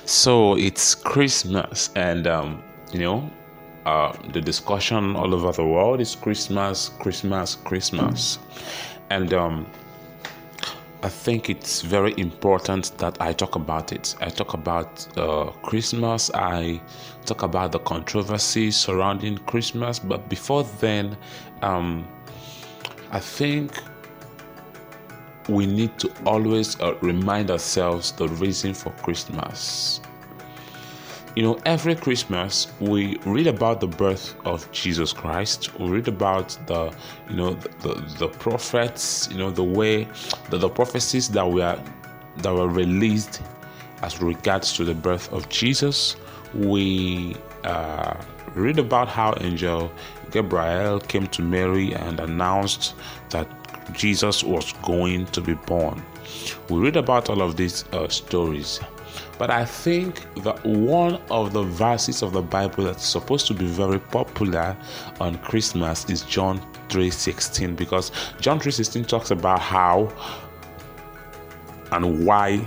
So it's Christmas, and the discussion all over the world is Christmas, Christmas, Christmas, and I think it's very important that I talk about it. I talk about Christmas. I talk about the controversy surrounding Christmas. But before then, I think we need to always remind ourselves the reason for Christmas. Every Christmas we read about the birth of Jesus Christ. We read about the prophets, the way the prophecies that were released as regards to the birth of Jesus. We read about how Angel Gabriel came to Mary and announced that Jesus was going to be born. We read about all of these stories. But I think that one of the verses of the Bible that's supposed to be very popular on Christmas is John 3:16, because John 3:16 talks about how and why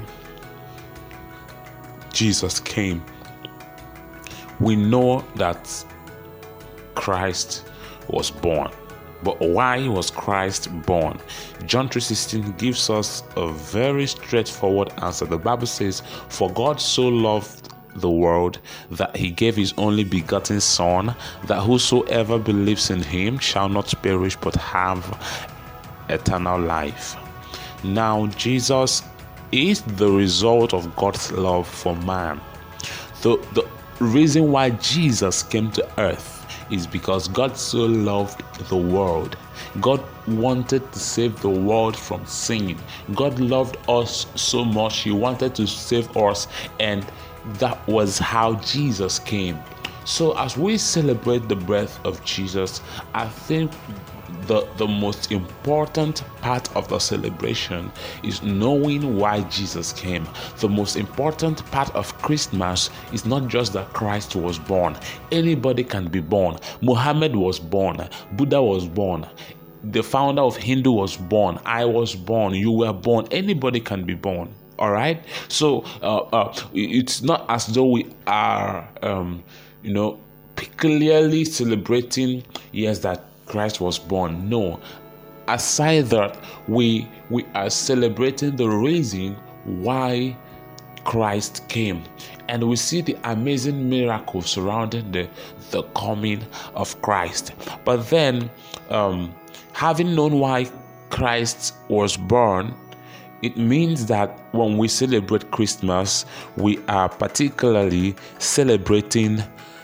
Jesus came. We know that Christ was born. But why was Christ born? John 3:16 gives us a very straightforward answer. The Bible says, "For God so loved the world that he gave his only begotten Son, that whosoever believes in him shall not perish but have eternal life." Now, Jesus is the result of God's love for man. The reason why Jesus came to earth is because God so loved the world. God wanted to save the world from sin. God loved us so much, he wanted to save us, and that was how Jesus came. So as we celebrate the birth of Jesus, I think the most important part of the celebration is knowing why Jesus came. The most important part of Christmas is not just that Christ was born. Anybody can be born. Muhammad was born. Buddha was born. The founder of Hindu was born. I was born. You were born. Anybody can be born. All right. So it's not as though we are, peculiarly celebrating, yes, that Christ was born. No. Aside that, we are celebrating the reason why Christ came. And we see the amazing miracles surrounding the coming of Christ. But then, having known why Christ was born, it means that when we celebrate Christmas, we are particularly celebrating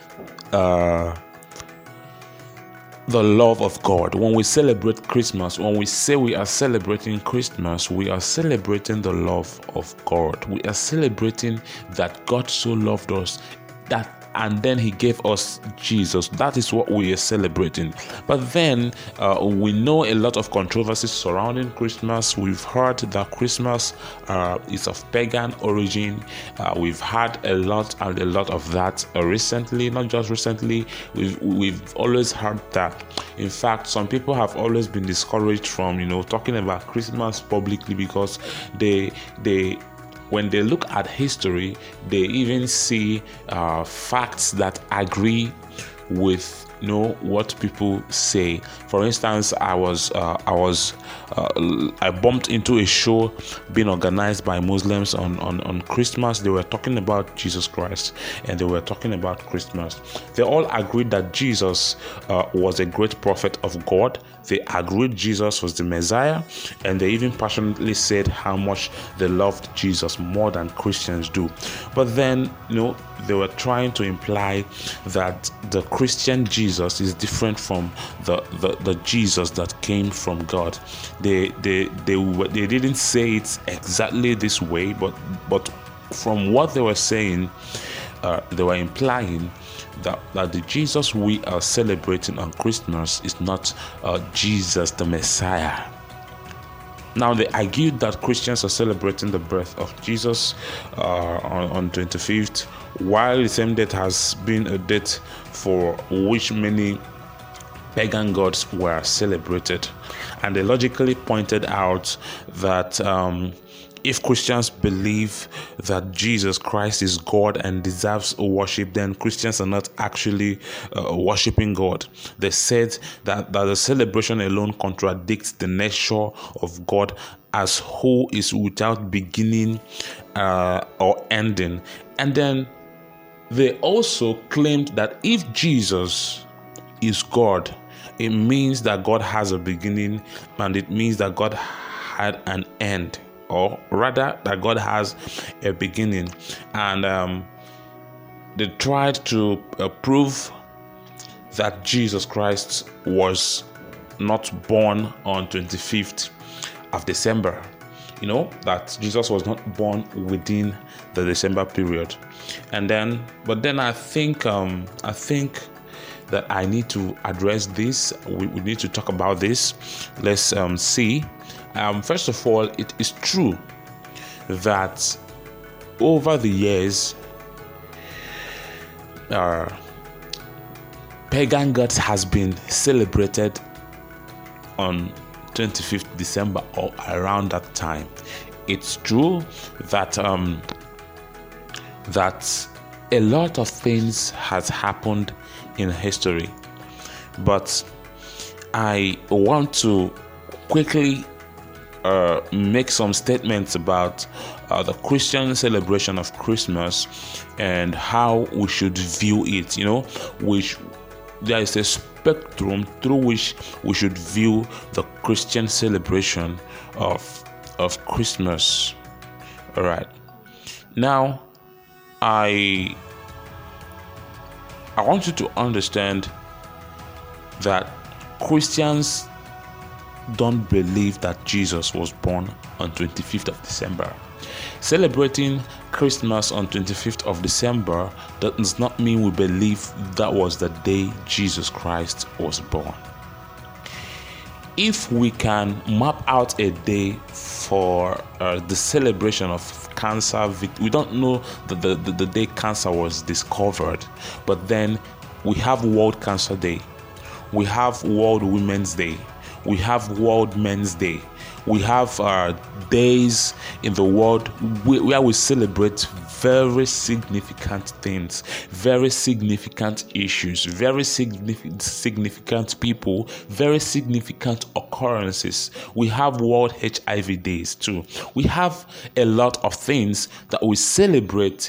the love of God. When we celebrate Christmas, when we say we are celebrating Christmas, we are celebrating the love of God. We are celebrating that God so loved us, and then he gave us Jesus. That is what we are celebrating. But then we know a lot of controversies surrounding Christmas. We've heard that Christmas is of pagan origin. We've had a lot of that recently. Not just recently, we've always heard that. In fact, some people have always been discouraged from talking about Christmas publicly, because they when they look at history, they even see facts that agree with what people say. For instance, I bumped into a show being organized by Muslims on Christmas. They were talking about Jesus Christ, and they were talking about Christmas. They all agreed that Jesus was a great prophet of God. They agreed Jesus was the Messiah, and they even passionately said how much they loved Jesus more than Christians do. But then, they were trying to imply that the Christian Jesus is different from the Jesus that came from God. They didn't say it exactly this way, but from what they were saying, they were implying that the Jesus we are celebrating on Christmas is not Jesus the Messiah. Now, they argued that Christians are celebrating the birth of Jesus on 25th, while the same date has been a date for which many pagan gods were celebrated. And they logically pointed out that if Christians believe that Jesus Christ is God and deserves worship, then Christians are not actually worshiping God. They said that the celebration alone contradicts the nature of God as who is without beginning or ending. And then they also claimed that if Jesus is God, it means that God has a beginning, and it means that God had an end, or rather that God has a beginning. And they tried to prove that Jesus Christ was not born on 25th of December. That Jesus was not born within the December period. But then I think that I need to address this. We need to talk about this. Let's see. First of all, it is true that over the years, pagan gods has been celebrated on 25th December or around that time. It's true that that a lot of things has happened in history, but I want to quickly make some statements about the Christian celebration of Christmas and how we should view it. There is a spectrum through which we should view the Christian celebration of Christmas. All right. Now, I want you to understand that Christians don't believe that Jesus was born on 25th of December. Celebrating Christmas on 25th of December does not mean we believe that was the day Jesus Christ was born. If we can map out a day for the celebration of cancer, we don't know the day cancer was discovered, but then we have World Cancer Day, we have World Women's Day, we have World Men's Day. We have days in the world where we celebrate very significant things, very significant issues, very significant people, very significant occurrences. We have World HIV Days too. We have a lot of things that we celebrate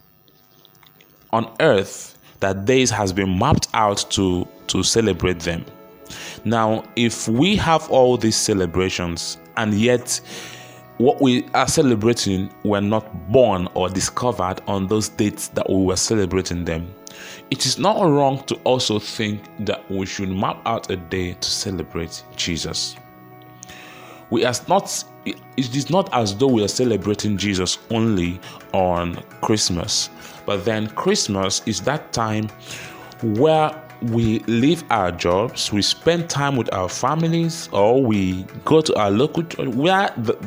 on earth that days has been mapped out to celebrate them. Now, if we have all these celebrations and yet what we are celebrating were not born or discovered on those dates that we were celebrating them, it is not wrong to also think that we should map out a day to celebrate Jesus. It is not as though we are celebrating Jesus only on Christmas, but then Christmas is that time where we leave our jobs, we spend time with our families, or we go to our local church, where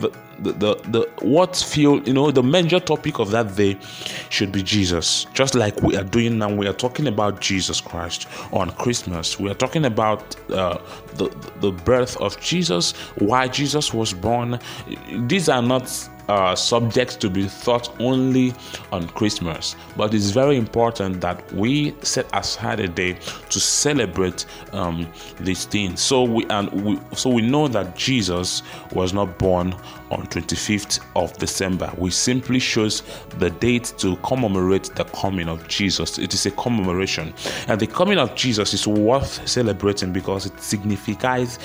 the major topic of that day should be Jesus. Just like we are doing now, we are talking about Jesus Christ on Christmas. We are talking about the birth of Jesus, why Jesus was born. These are not subjects to be thought only on Christmas, but it's very important that we set aside a day to celebrate these things. So we know that Jesus was not born on 25th of December. We simply chose the date to commemorate the coming of Jesus. It is a commemoration, and the coming of Jesus is worth celebrating because it signifies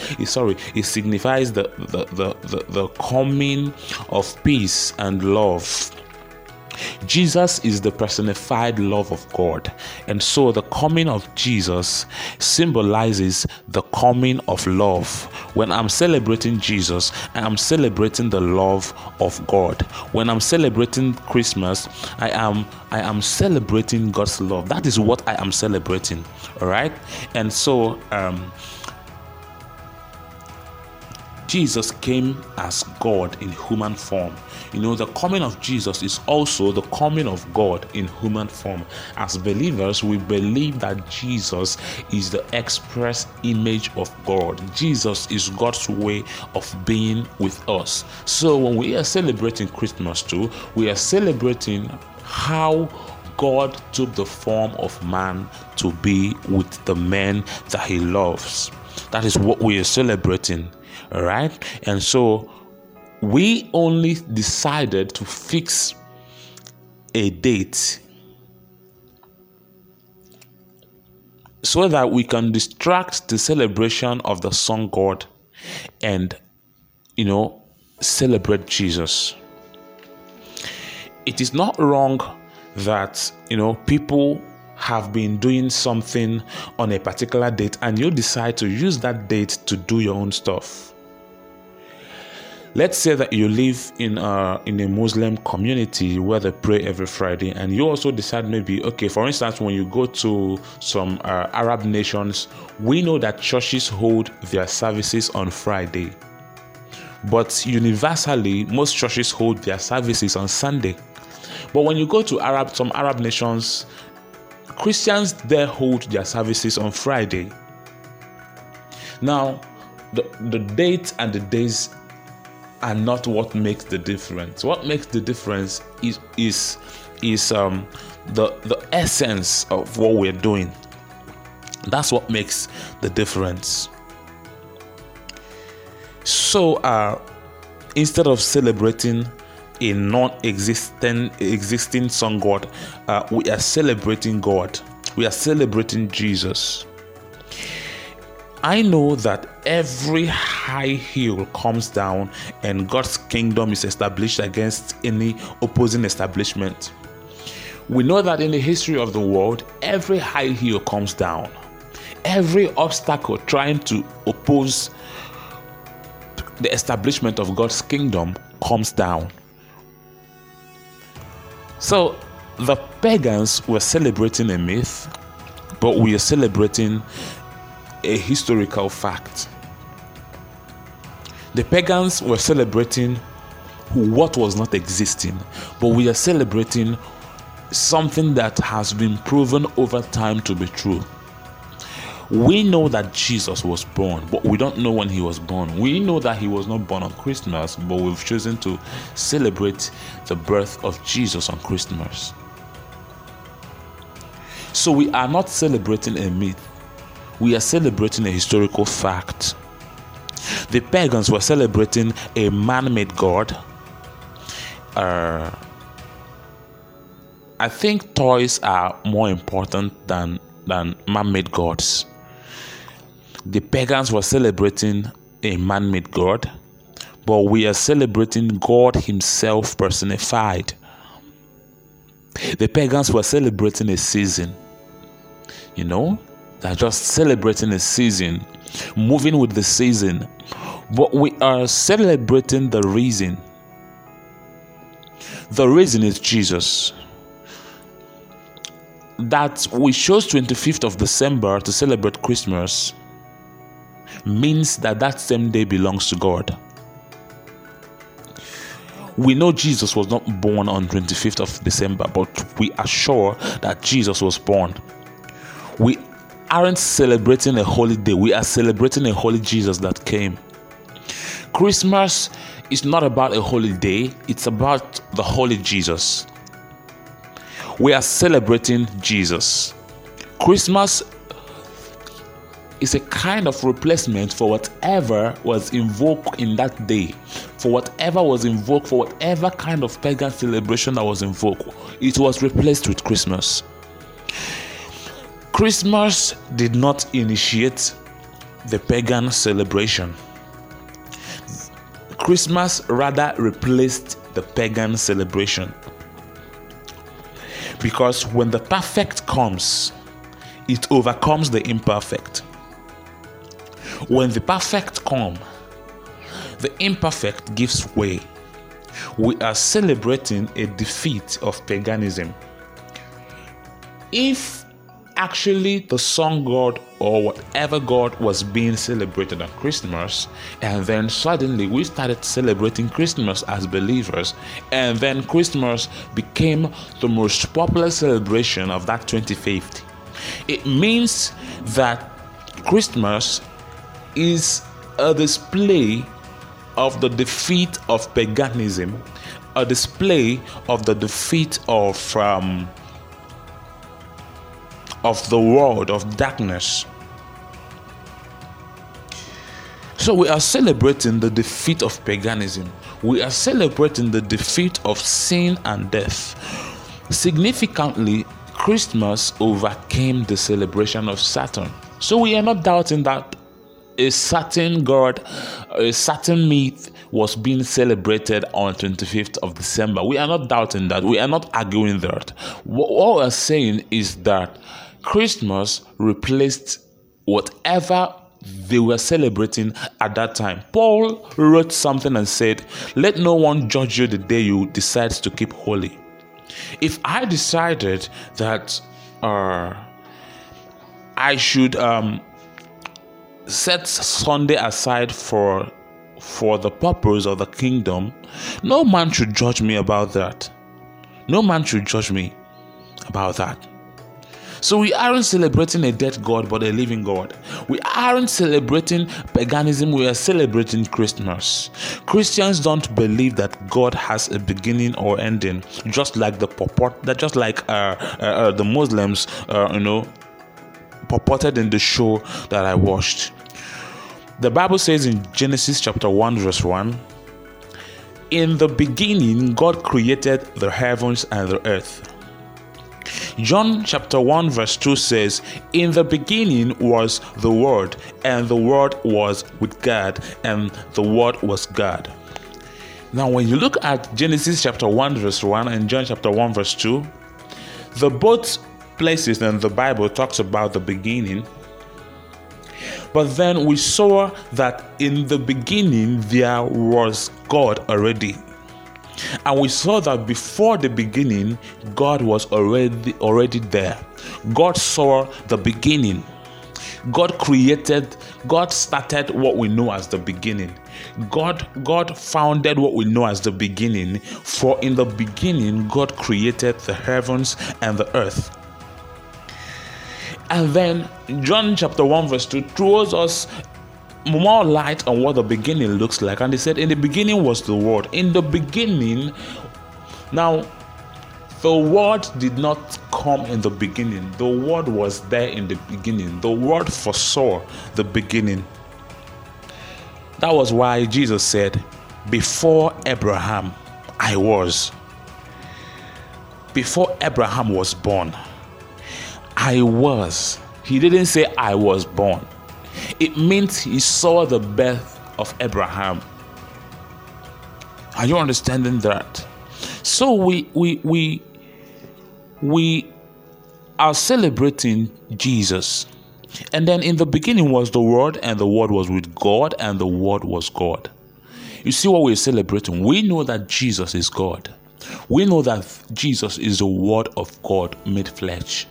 the coming of peace and love. Jesus is the personified love of God, and so the coming of Jesus symbolizes the coming of love. When I'm celebrating Jesus, I am celebrating the love of God. When I'm celebrating Christmas, I am celebrating God's love. That is what I am celebrating. All right, and so Jesus came as God in human form. The coming of Jesus is also the coming of God in human form. As believers, we believe that Jesus is the express image of God. Jesus is God's way of being with us. So when we are celebrating Christmas too, we are celebrating how God took the form of man to be with the men that he loves. That is what we are celebrating, all right? And so we only decided to fix a date so that we can distract the celebration of the sun god and, celebrate Jesus. It is not wrong that, people have been doing something on a particular date and you decide to use that date to do your own stuff. Let's say that you live in a Muslim community where they pray every Friday, and you also decide maybe, okay, for instance, when you go to some Arab nations, we know that churches hold their services on Friday. But universally, most churches hold their services on Sunday. But when you go to some Arab nations, Christians there hold their services on Friday. Now, the date and the days are not what makes the difference. What makes the difference is the essence of what we're doing. That's what makes the difference. So instead of celebrating a existing sun god, we are celebrating God. We are celebrating Jesus. I know that every high hill comes down and God's kingdom is established against any opposing establishment. We know that in the history of the world, every high hill comes down. Every obstacle trying to oppose the establishment of God's kingdom comes down. So the pagans were celebrating a myth, but we are celebrating a historical fact. The pagans were celebrating what was not existing, but we are celebrating something that has been proven over time to be true. We know that Jesus was born, but we don't know when he was born. We know that he was not born on Christmas, but we've chosen to celebrate the birth of Jesus on Christmas. So we are not celebrating a myth. We are celebrating a historical fact. The pagans were celebrating a man-made God. I think toys are more important than man-made gods. The pagans were celebrating a man-made God, but we are celebrating God himself personified. The pagans were celebrating a season. They're just celebrating a season, moving with the season. But we are celebrating the reason. The reason is Jesus. That we chose 25th of December to celebrate Christmas means that same day belongs to God. We know Jesus was not born on 25th of December, but we are sure that Jesus was born. We aren't celebrating a holiday. We are celebrating a holy Jesus that came. Christmas is not about a holiday. It's about the holy Jesus. We are celebrating Jesus. Christmas is a kind of replacement for whatever was invoked in that day, for whatever kind of pagan celebration that was invoked. It was replaced with Christmas. Christmas did not initiate the pagan celebration. Christmas rather replaced the pagan celebration. Because when the perfect comes, it overcomes the imperfect. When the perfect comes, the imperfect gives way. We are celebrating a defeat of paganism. If actually the sun god or whatever god was being celebrated on Christmas, and then suddenly we started celebrating Christmas as believers, and then Christmas became the most popular celebration of that 2050. It means that Christmas is a display of the defeat of paganism, a display of the defeat of the world of darkness. So we are celebrating the defeat of paganism. We are celebrating the defeat of sin and death. Significantly, Christmas overcame the celebration of Saturn. So we are not doubting that a certain god, a certain myth was being celebrated on 25th of December. We are not doubting that. We are not arguing that. What we are saying is that Christmas replaced whatever they were celebrating at that time. Paul wrote something and said, "Let no one judge you the day you decide to keep holy." If I decided that I should set Sunday aside for the purpose of the kingdom, no man should judge me about that. No man should judge me about that. So we aren't celebrating a dead God, but a living God. We aren't celebrating paganism, we are celebrating Christmas. Christians don't believe that God has a beginning or ending, just like the Muslims, purported in the show that I watched. The Bible says in Genesis chapter 1 verse 1, "In the beginning God created the heavens and the earth." John chapter 1 verse 2 says, "In the beginning was the Word, and the Word was with God, and the Word was God." Now when you look at Genesis chapter 1 verse 1 and John chapter 1 verse 2, the both places in the Bible talks about the beginning. But then we saw that in the beginning there was God already. And we saw that before the beginning, God was already there. God saw the beginning. God started what we know as the beginning. God founded what we know as the beginning. For in the beginning, God created the heavens and the earth. And then John chapter 1 verse 2 throws us more light on what the beginning looks like. And he said, "In the beginning was the Word." In the beginning, now the Word did not come in the beginning. The Word was there in the beginning. The Word foresaw the beginning. That was why Jesus said, "Before Abraham, I was." Before Abraham was born, I was. He didn't say I was born. It means he saw the birth of Abraham. Are you understanding that? So we are celebrating Jesus. And then in the beginning was the Word, and the Word was with God, and the Word was God. You see what we're celebrating? We know that Jesus is God. We know that Jesus is the Word of God made flesh.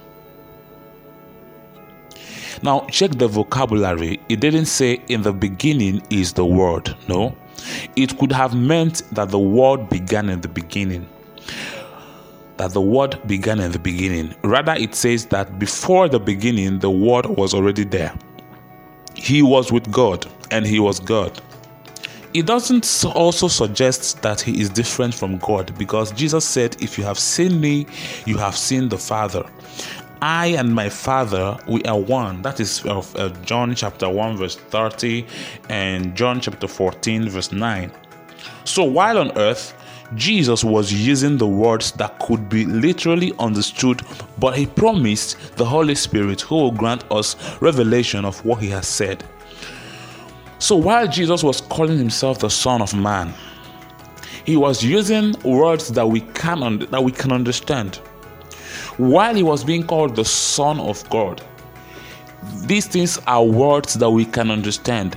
Now, check the vocabulary. It didn't say in the beginning is the Word. No. It could have meant that the Word began in the beginning. That the Word began in the beginning. Rather, it says that before the beginning, the Word was already there. He was with God, and He was God. It doesn't also suggest that He is different from God, because Jesus said, "If you have seen me, you have seen the Father. I and my Father, we are one." That is of John chapter 1 verse 30 and John chapter 14 verse 9. So while on earth, Jesus was using the words that could be literally understood, but He promised the Holy Spirit who will grant us revelation of what He has said. So while Jesus was calling Himself the Son of Man, He was using words that we can understand. While He was being called the Son of God, these things are words that we can understand.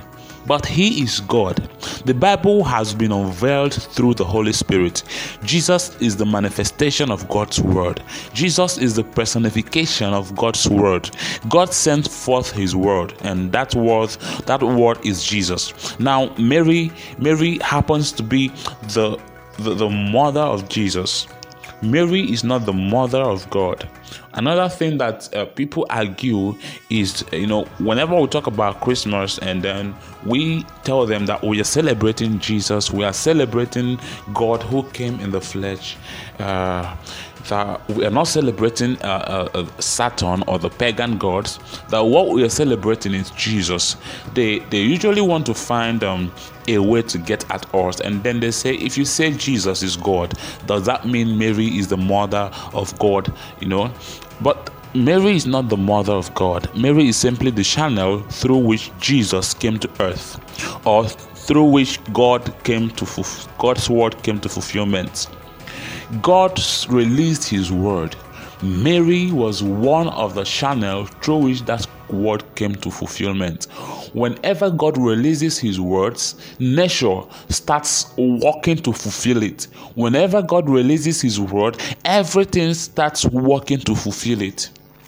but he is God. The Bible has been unveiled through the Holy Spirit. Jesus is the manifestation of God's word. Jesus is the personification of God's word. God sent forth his word, and that word is Jesus. Now, Mary happens to be the mother of Jesus. Mary is not the mother of God. Another thing that people argue is, whenever we talk about Christmas and then we tell them that we are celebrating Jesus, we are celebrating God who came in the flesh, that we are not celebrating Saturn or the pagan gods, that what we are celebrating is Jesus. They usually want to find a way to get at us, and then they say, if you say Jesus is God, does that mean Mary is the mother of God? But Mary is not the mother of God. Mary is simply the channel through which Jesus came to earth, or through which God's word came to fulfillment. God released his word. Mary was one of the channels through which that word came to fulfillment. Whenever God releases his words, nature starts working to fulfill it. Whenever God releases his word, everything starts working to fulfill it.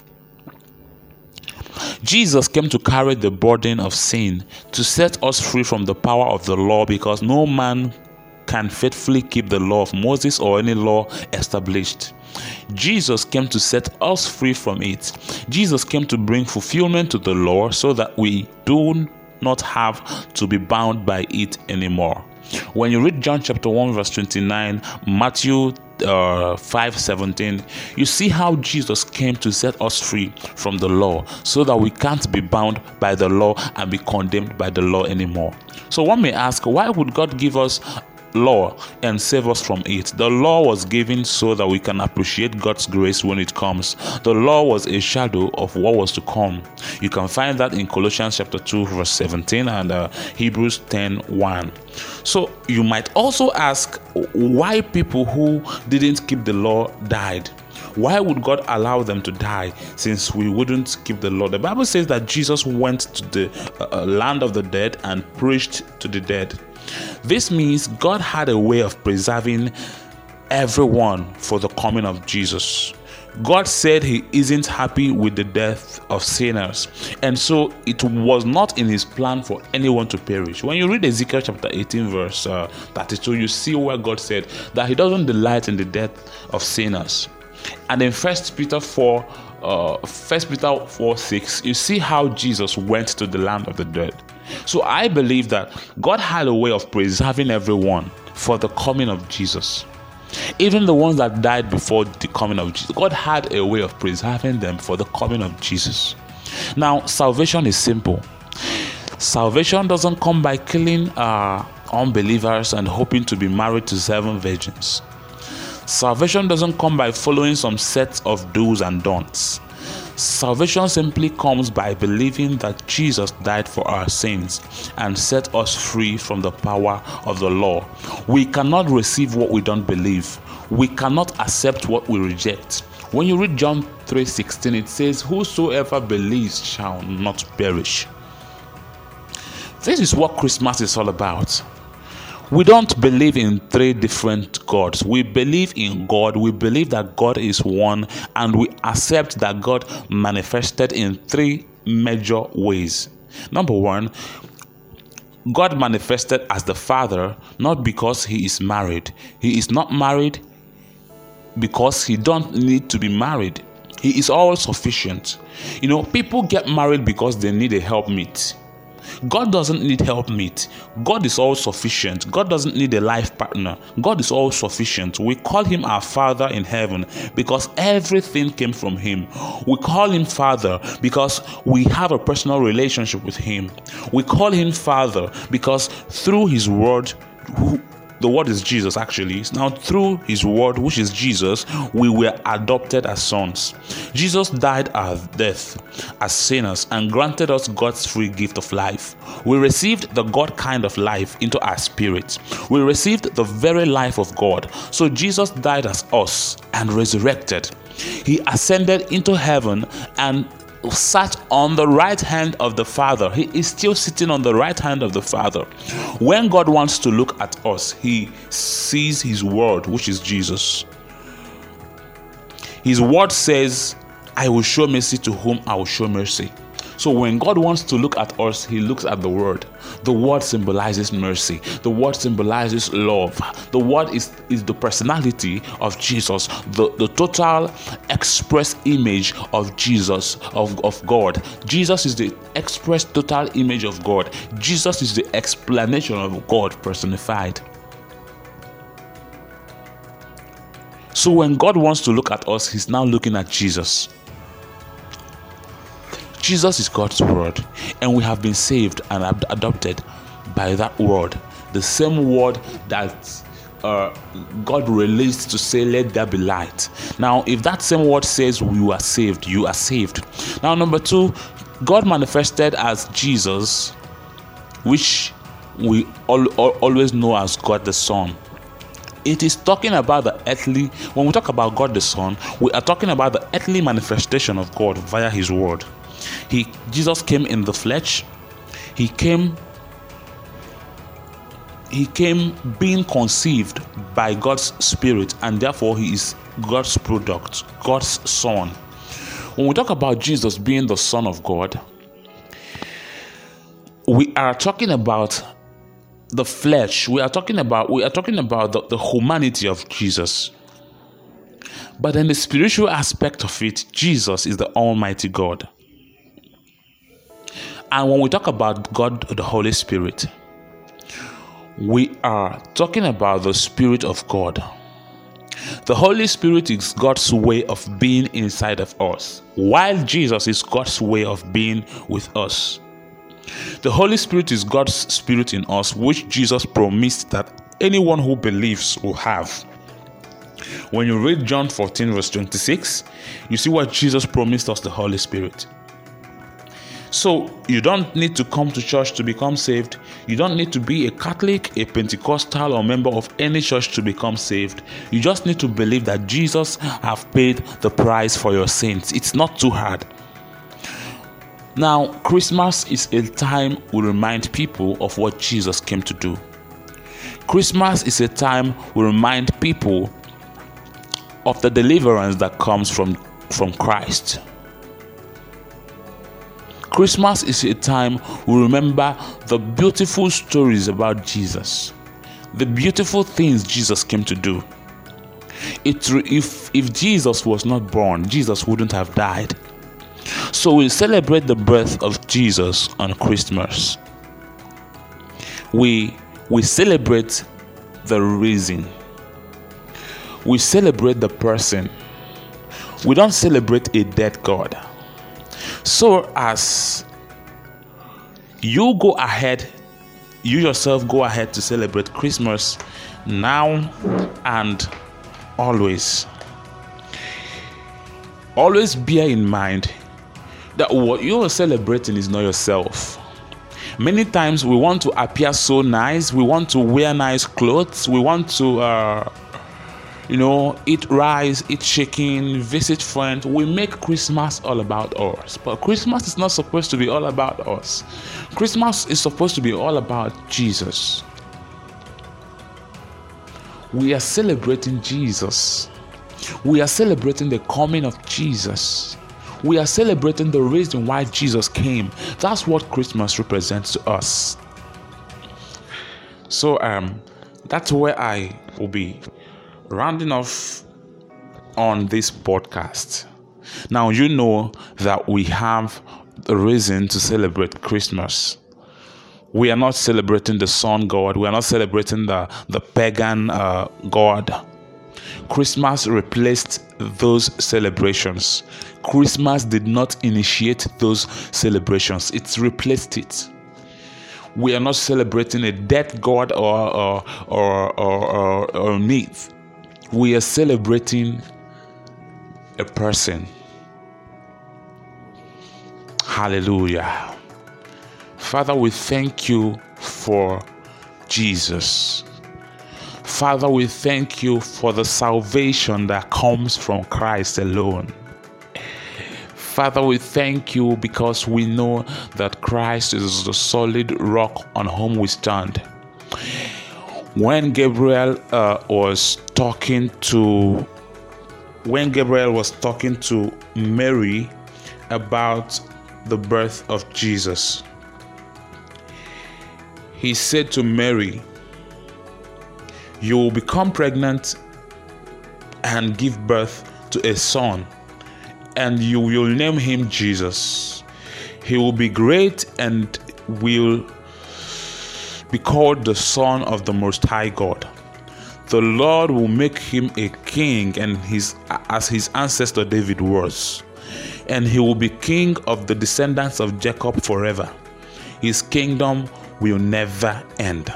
Jesus came to carry the burden of sin, to set us free from the power of the law, because no man can faithfully keep the law of Moses or any law established. Jesus came to set us free from it. Jesus came to bring fulfillment to the law so that we do not have to be bound by it anymore. When you read John chapter 1 verse 29, Matthew 5:17, you see how Jesus came to set us free from the law so that we can't be bound by the law and be condemned by the law anymore. So one may ask, why would God give us law and save us from it? The law was given so that we can appreciate God's grace when it comes. The law was a shadow of what was to come. You can find that in Colossians chapter 2 verse 17 and Hebrews 10:1. So you might also ask why people who didn't keep the law died. Why would God allow them to die since we wouldn't keep the law? The Bible says that Jesus went to the land of the dead and preached to the dead. This means God had a way of preserving everyone for the coming of Jesus. God said he isn't happy with the death of sinners, and so it was not in his plan for anyone to perish. When you read Ezekiel chapter 18 verse 32, you see where God said that he doesn't delight in the death of sinners. And in 1 Peter 4:6, you see how Jesus went to the land of the dead. So I believe that God had a way of preserving everyone for the coming of Jesus. Even the ones that died before the coming of Jesus, God had a way of preserving them for the coming of Jesus. Now, salvation is simple. Salvation doesn't come by killing unbelievers and hoping to be married to 7 virgins. Salvation doesn't come by following some sets of do's and don'ts. Salvation simply comes by believing that Jesus died for our sins and set us free from the power of the law. We cannot receive what we don't believe. We cannot accept what we reject. When you read John 3:16, it says, "Whosoever believes shall not perish." This is what Christmas is all about. We don't believe in 3 different gods. We believe in God. We believe that God is one, and we accept that God manifested in 3 major ways. Number 1, God manifested as the Father, not because he is married. He is not married because he don't need to be married. He is all sufficient. People get married because they need a helpmeet. God doesn't need helpmeet. God is all sufficient. God doesn't need a life partner. God is all sufficient. We call him our Father in heaven because everything came from him. We call him Father because we have a personal relationship with him. We call him Father because through his word, the word is Jesus actually. Now through his word, which is Jesus, we were adopted as sons. Jesus died our death as sinners and granted us God's free gift of life. We received the God kind of life into our spirit. We received the very life of God. So Jesus died as us and resurrected. He ascended into heaven and sat on the right hand of the Father. He is still sitting on the right hand of the Father. When God wants to look at us, he sees his word, which is Jesus. His word says, I will show mercy to whom I will show mercy. So when God wants to look at us, he looks at the word. The word symbolizes mercy. The word symbolizes love. The word is the personality of Jesus, the total express image of Jesus, of God. Jesus is the express total image of God. Jesus is the explanation of God personified. So when God wants to look at us, he's now looking at Jesus. Jesus is God's word, and we have been saved and adopted by that word. The same word that God released to say, let there be light. Now, if that same word says we are saved, you are saved. Now, number 2, God manifested as Jesus, which we always know as God the Son. It is talking about the earthly, when we talk about God the Son, we are talking about the earthly manifestation of God via his word. Jesus came in the flesh. He came being conceived by God's Spirit, and therefore he is God's product, God's Son. When we talk about Jesus being the Son of God, we are talking about the flesh. We are talking about the humanity of Jesus. But in the spiritual aspect of it, Jesus is the Almighty God. And when we talk about God, the Holy Spirit, we are talking about the Spirit of God. The Holy Spirit is God's way of being inside of us, while Jesus is God's way of being with us. The Holy Spirit is God's Spirit in us, which Jesus promised that anyone who believes will have. When you read John 14 verse 26, you see what Jesus promised us, the Holy Spirit. So you don't need to come to church to become saved. You don't need to be a Catholic, a Pentecostal, or member of any church to become saved. You just need to believe that Jesus has paid the price for your sins. It's not too hard. Now, Christmas is a time we remind people of what Jesus came to do. Christmas is a time we remind people of the deliverance that comes from Christ. Christmas is a time we remember the beautiful stories about Jesus, the beautiful things Jesus came to do. If Jesus was not born, Jesus wouldn't have died. So we celebrate the birth of Jesus on Christmas. We celebrate the reason. We celebrate the person. We don't celebrate a dead God. So as you yourself go ahead to celebrate Christmas now and always bear in mind that what you are celebrating is not yourself. Many times we want to appear so nice, we want to wear nice clothes, we want to eat rice, eat chicken, visit friends. We make Christmas all about us. But Christmas is not supposed to be all about us. Christmas is supposed to be all about Jesus. We are celebrating Jesus. We are celebrating the coming of Jesus. We are celebrating the reason why Jesus came. That's what Christmas represents to us. So that's where I will be rounding off on this podcast. Now you know that we have the reason to celebrate Christmas. We are not celebrating the sun god. We are not celebrating the pagan god. Christmas replaced those celebrations. Christmas did not initiate those celebrations. It's replaced it. We are not celebrating a dead god or myth. We are celebrating a person. Hallelujah. Father, we thank you for Jesus. Father, we thank you for the salvation that comes from Christ alone. Father, we thank you because we know that Christ is the solid rock on whom we stand. When Gabriel was talking to Mary about the birth of Jesus, he said to Mary, "You will become pregnant and give birth to a son, and you will name him Jesus. He will be great and will be called the Son of the Most High God. The Lord will make him a king, and as his ancestor David was, and he will be king of the descendants of Jacob forever. His kingdom will never end."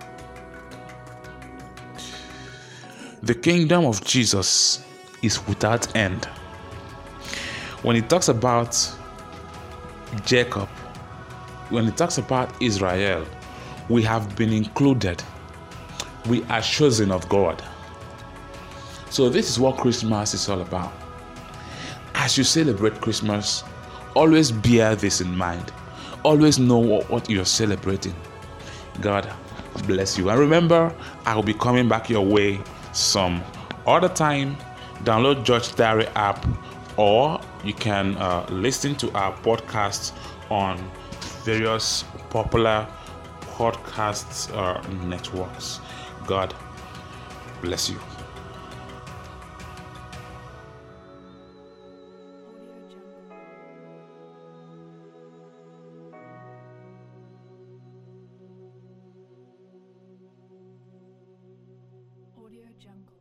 The kingdom of Jesus is without end. When he talks about Jacob, when he talks about Israel, we have been included. We are chosen of God. So this is what Christmas is all about. As you celebrate Christmas, always bear this in mind. Always know what you're celebrating. God bless you. And remember, I will be coming back your way some other time. Download George Diary app, or you can listen to our podcasts on various popular podcasts networks. God bless you. Audio Jungle.